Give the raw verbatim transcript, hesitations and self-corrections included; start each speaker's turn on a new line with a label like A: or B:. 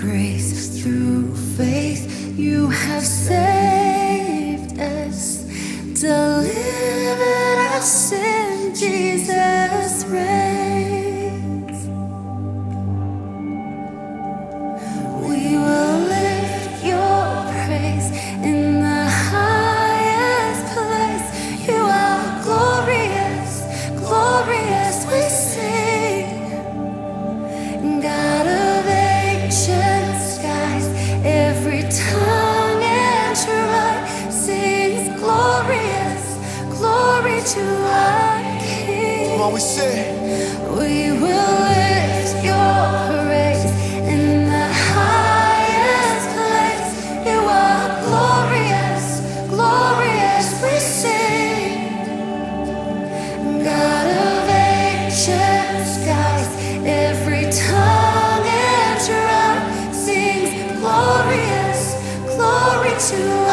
A: grace, through faith, you have saved us, delivered us in Jesus' reigns. We will lift your praise in the highest place. You are glorious, glorious, we sing. God of ancient skies, every tongue and tribe sings glorious, glory to our King.
B: Come on, we say,
A: we will lift your praise in the highest place. You are glorious, glorious, we sing. God of ancient skies, every tongue and tribe sings glorious, glory to